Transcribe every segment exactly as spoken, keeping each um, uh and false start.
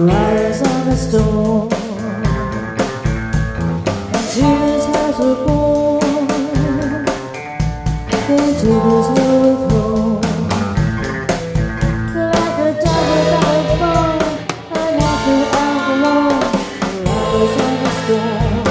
riders on the storm. Into this house we're born, into this world we're thrown. Like a dog without a bone, an actor out alone. Riders on the storm.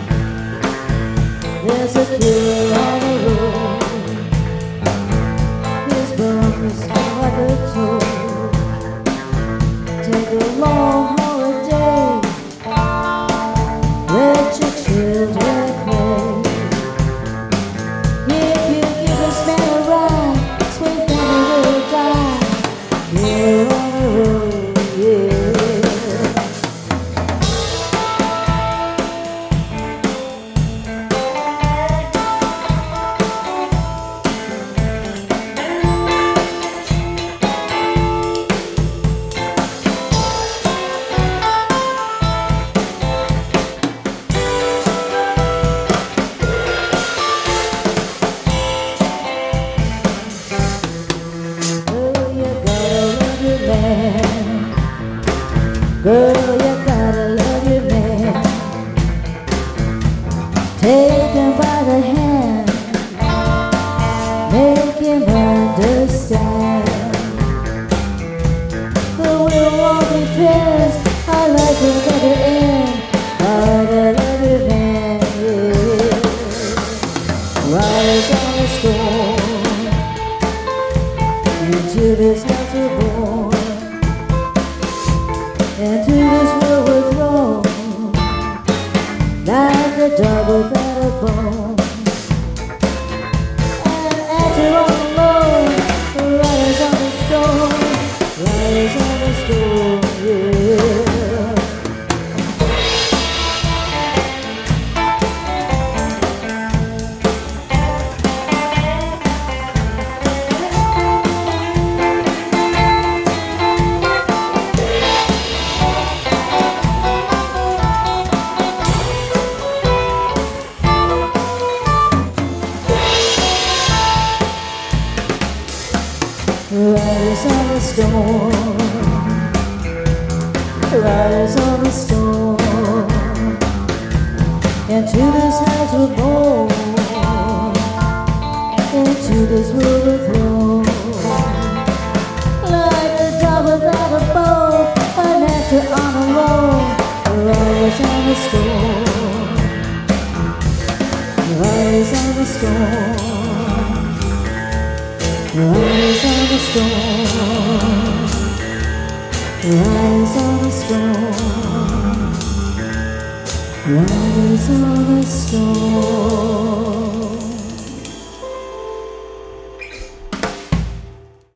There's a killer on the road. His bones are like a toad. Take a long holiday. Let your children play. If you give this man a ride, sweet family will die. Here on the road, yeah. Girl, you gotta love your man. Take him by the hand, make him understand. The will won't be past. I like to get it in. Gotta love your man, yeah. Riders on the storm. Into this house we're born. Into this world we're thrown, like a dog without a bone. And actor on the low, riders on the storm, riders on the storm, yeah. Riders on the storm, riders on the storm. Into this house we're born, into this world we're thrown. Like a dog without a bone, an actor on a roll. Riders on the storm, riders on the storm. Rise on the storm, rise on the storm, rise on the storm.